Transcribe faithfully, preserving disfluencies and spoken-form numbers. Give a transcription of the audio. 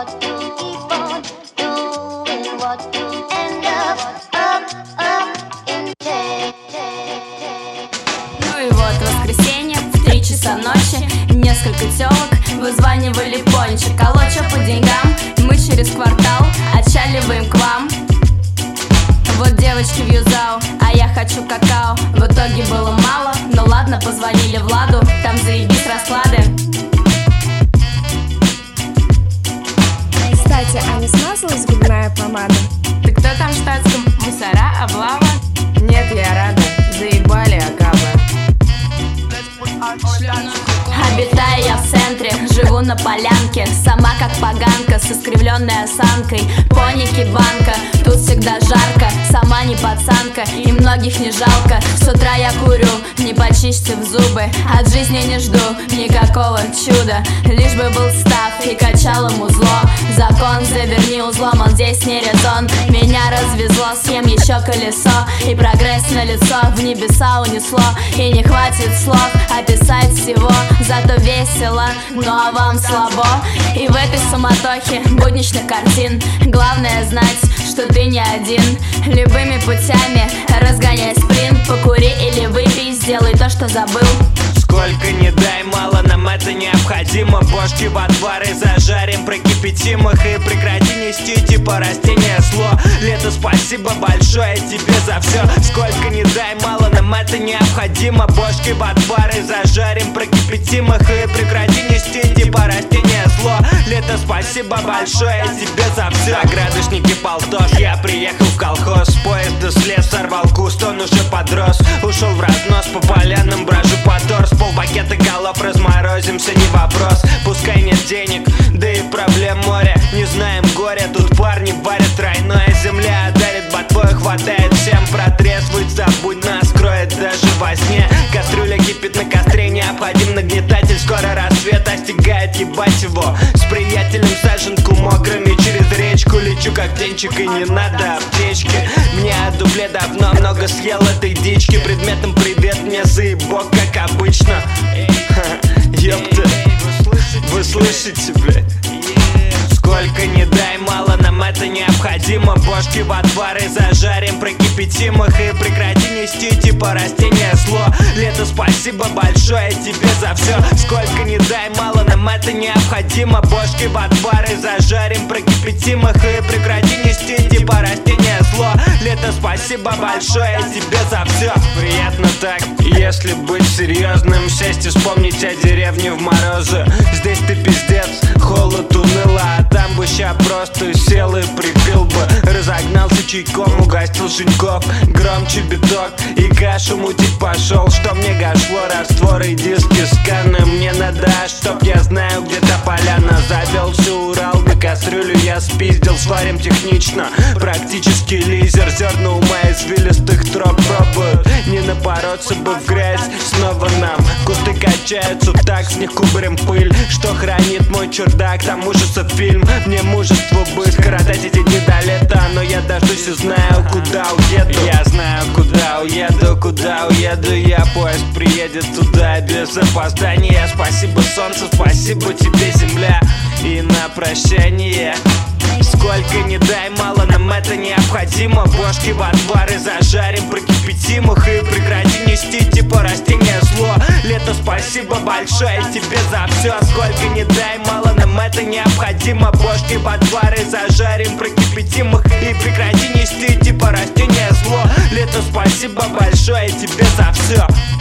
what you keep on doing, what you end up, up, up in take. Ну и вот воскресенье, в три часа ночи, несколько тёлок вызванивали пончик. Алло, чё по деньгам? Мы через квартал отчаливаем к вам. Вот девочки в юзау, а я хочу какао. В итоге было мало, но ладно, позвонили Владу, там заебись расклады. Кстати, а не смазалась губная помада? Ты кто там в штатском? Мусора, облава? Нет, я рада, заебали акабы. Обитаю я в центре, живу на полянке, сама как поганка с искривленной осанкой. Поники банка, тут всегда жарко, сама не пацанка и многих не жалко. С утра я курю, не почистив зубы, от жизни не жду никакого чуда. Лишь бы был став и качал ему зло. Закон заверни узлом, он здесь не резон. Меня развезло, съем еще колесо, и прогресс на лицо в небеса унесло. И не хватит слов описать всего, зато весело, ну а вам слабо. И в этой суматохе будничных картин главное знать, что ты не один. Любыми путями разгоняй спринт, покури или выпей, сделай то, что забыл. Сколько не дай, мало нам это необходимо. Бошки в отвары зажарим, прокипятим их и прекрати нести типа растения зло. Лето, спасибо большое тебе за все. Сколько не дай, мало нам это необходимо. Бошки в отвары зажарим, прокипятим их и прекрати нести типа растения зло. Лето, спасибо большое тебе за все. Градусники полтос, я приехал в колхоз. С поезда слез, сорвал куст, он уже подрос. Ушел в разнос, по полянам бражу по торс. Полпакета голов разморозимся, не вопрос. Пускай нет денег, да и проблем море. Не знаем горя, тут парни варят тройное. Земля дарит ботвой, хватает всем. Протрезвый, забудь нас, кроет даже во сне. Кастрюля кипит на костре, необходим нагнетатель. Скоро рассвет остигает, ебать его. С приятелем саженку мокрыми через речку лечу как птенчик, и не надо аптечки. Мне от дубле давно много съел этой дички. Предметом привет мне заебок, как обычно. Ёпта, вы слышите, блядь? Сколько не дай, мало нам это необходимо. Бошки в отвары зажарим, прокипятим их и прекрати нести типа растения зло. Лето, спасибо большое тебе за все. Сколько не дай, мало нам это необходимо. Бошки в отвары зажарим, прокипятим их и прекрати нести типа растения зло. Лето, спасибо большое тебе за все. Приятно так, если быть серьезным, сесть и вспомнить о деревне в морозы. Здесь ты пиздец, холод уныло, а там бы ща просто сел и припил бы. Разогнался чайком, угостил шиньков, громче биток и кашу мутить пошел. Что мне гашло, растворы и диски сканы. Мне надо, чтоб я знаю, где та поляна. Завелся Урал, на кастрюлю я спиздил. Сварим технично, практически лизер. Зерна ума извилистых троп пробуют. Не напороться бы в грязь снова нам. Кусты качаются так, с них кубарем пыль. Что хранит мой чердак, там ужасов фильм. Мне мужество бы скоротать эти дни до лета, но я дождусь и знаю, куда уеду. Я знаю, куда уеду, куда уеду я. Поезд приедет туда без опоздания. Спасибо, солнце, спасибо тебе, земля. И на прощание. Сколько не дай, мало нам это необходимо. Бошки в отвары зажарим, прокипятим их и прекрати нести типа растения зло. Лето, спасибо большое тебе за все. Сколько не дай, мало нам это необходимо. Бошки в отвары зажарим, прокипятим их и прекрати нести типа растения зло. Лето, спасибо большое тебе за все.